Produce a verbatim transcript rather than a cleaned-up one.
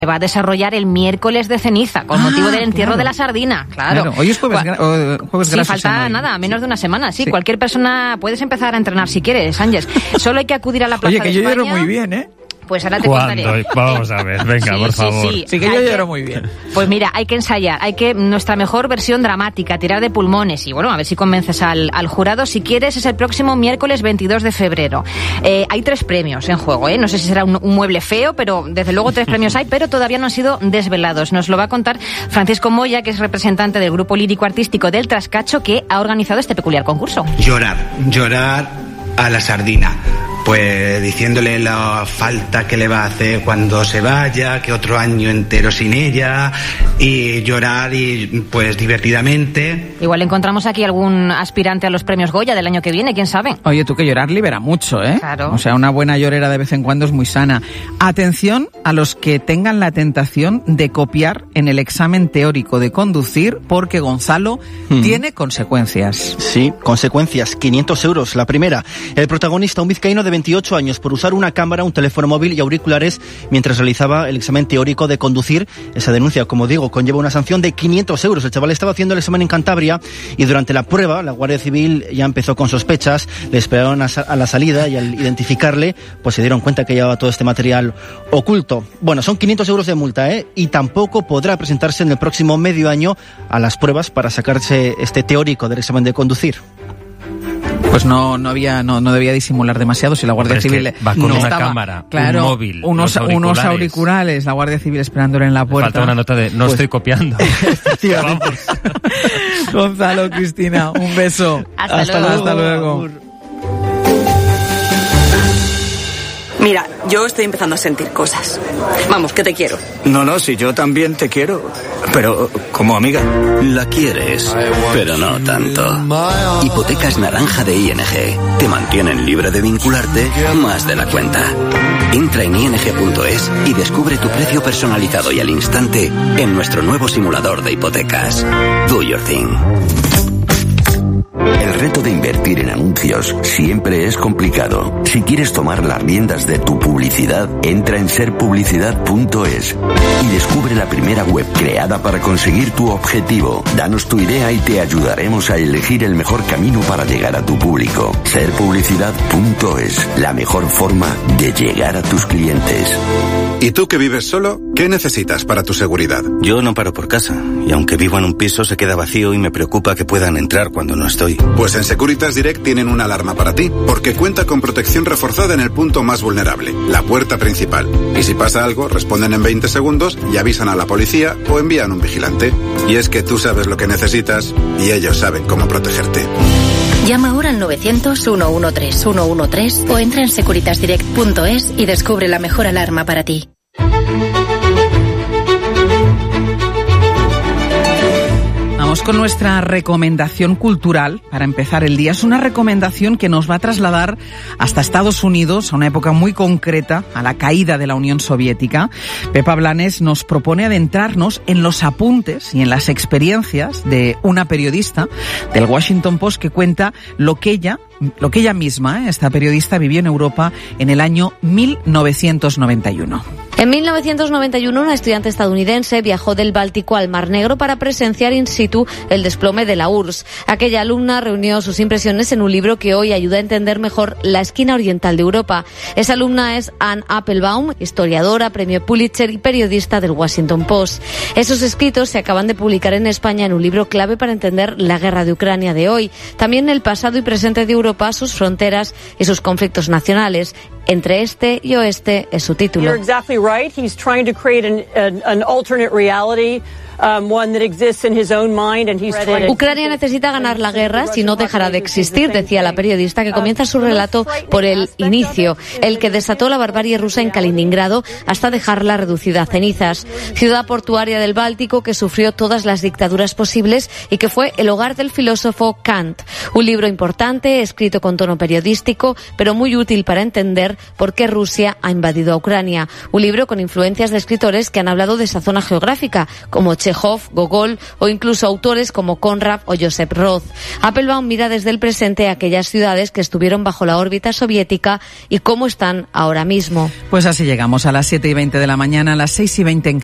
va a desarrollar el miércoles de ceniza, con ah, motivo del entierro claro. de la sardina. Claro. claro. Hoy es jueves, gra- o, jueves sí, graso. falta nada, menos sí. de una semana. Sí, sí, cualquier persona puedes empezar a entrenar si quieres, Ángeles. Solo hay que acudir a la Plaza Oye, que de yo España. lloro muy bien, ¿eh? Pues ahora te contaré. Vamos a ver, venga, sí, por sí, favor. Sí, sí que yo hay lloro que, muy bien. Pues mira, hay que ensayar, hay que nuestra mejor versión dramática, tirar de pulmones y bueno, a ver si convences al, al jurado. Si quieres, es el próximo miércoles veintidós de febrero. Eh, hay tres premios en juego, ¿eh? No sé si será un, un mueble feo, pero desde luego tres premios hay, pero todavía no han sido desvelados. Nos lo va a contar Francisco Moya, que es representante del grupo lírico-artístico del Trascacho, que ha organizado este peculiar concurso. Llorar, llorar a la sardina. Pues diciéndole la falta que le va a hacer cuando se vaya, que otro año entero sin ella, y llorar y pues divertidamente. Igual encontramos aquí algún aspirante a los premios Goya del año que viene, quién sabe. Oye, tú que llorar libera mucho, ¿eh? Claro. O sea, una buena llorera de vez en cuando es muy sana. Atención a los que tengan la tentación de copiar en el examen teórico de conducir, porque Gonzalo hmm. tiene consecuencias. Sí, consecuencias. quinientos euros la primera. El protagonista, un vizcaíno de veintiocho años, por usar una cámara, un teléfono móvil y auriculares mientras realizaba el examen teórico de conducir. Esa denuncia, como digo, conlleva una sanción de quinientos euros. El chaval estaba haciendo el examen en Cantabria y durante la prueba la Guardia Civil ya empezó con sospechas, le esperaron a, a la salida y al identificarle pues se dieron cuenta que llevaba todo este material oculto. Bueno, son quinientos euros de multa, ¿eh? Y tampoco podrá presentarse en el próximo medio año a las pruebas para sacarse este teórico del examen de conducir. Pues no, no había, no, no debía disimular demasiado si la Guardia Pero Civil es que va con no una estaba, cámara, claro, un móvil, unos auriculares. unos auriculares, la Guardia Civil esperándole en la puerta. Falta una nota de no pues, estoy copiando. Gonzalo, Cristina, un beso. Hasta, hasta luego. Hasta luego. Mira, yo estoy empezando a sentir cosas. Vamos, que te quiero. No, no, si yo también te quiero, pero como amiga. La quieres, pero no tanto. Hipotecas naranja de I N G. Te mantienen libre de vincularte más de la cuenta. Entra en i n g punto es y descubre tu precio personalizado y al instante en nuestro nuevo simulador de hipotecas. Do your thing. El reto de invertir en anuncios siempre es complicado. Si quieres tomar las riendas de tu publicidad, entra en ser publicidad punto es y descubre la primera web creada para conseguir tu objetivo. Danos tu idea y te ayudaremos a elegir el mejor camino para llegar a tu público. ser publicidad punto es, la mejor forma de llegar a tus clientes. ¿Y tú que vives solo? ¿Qué necesitas para tu seguridad? Yo no paro por casa, y aunque vivo en un piso se queda vacío y me preocupa que puedan entrar cuando no estoy. Pues en Securitas Direct tienen una alarma para ti, porque cuenta con protección reforzada en el punto más vulnerable, la puerta principal. Y si pasa algo, responden en veinte segundos y avisan a la policía o envían un vigilante. Y es que tú sabes lo que necesitas y ellos saben cómo protegerte. Llama ahora al novecientos, ciento trece, ciento trece o entra en securitas direct punto es y descubre la mejor alarma para ti. Vamos con nuestra recomendación cultural para empezar el día. Es una recomendación que nos va a trasladar hasta Estados Unidos, a una época muy concreta, a la caída de la Unión Soviética. Pepa Blanes nos propone adentrarnos en los apuntes y en las experiencias de una periodista del Washington Post que cuenta lo que ella, lo que ella misma, esta periodista, vivió en Europa en el año mil novecientos noventa y uno. En mil novecientos noventa y uno, una estudiante estadounidense viajó del Báltico al Mar Negro para presenciar in situ el desplome de la U R S S. Aquella alumna reunió sus impresiones en un libro que hoy ayuda a entender mejor la esquina oriental de Europa. Esa alumna es Anne Applebaum, historiadora, premio Pulitzer y periodista del Washington Post. Esos escritos se acaban de publicar en España en un libro clave para entender la guerra de Ucrania de hoy, también el pasado y presente de Europa, sus fronteras y sus conflictos nacionales. Entre este y oeste es su título. You're exactly right. He's trying to create an, an, an alternate reality. Um, one that exists in his own mind and he's trying... Ucrania necesita ganar la guerra, si no dejará de existir, decía la periodista, que comienza su relato por el inicio, el que desató la barbarie rusa en Kaliningrado hasta dejarla reducida a cenizas. Ciudad portuaria del Báltico que sufrió todas las dictaduras posibles y que fue el hogar del filósofo Kant. Un libro importante, escrito con tono periodístico, pero muy útil para entender por qué Rusia ha invadido a Ucrania. Un libro con influencias de escritores que han hablado de esa zona geográfica, como Chekhov, Gogol o incluso autores como Konrad o Joseph Roth. Applebaum mira desde el presente a aquellas ciudades que estuvieron bajo la órbita soviética y cómo están ahora mismo. Pues así llegamos a las siete y veinte de la mañana, a las seis y veinte en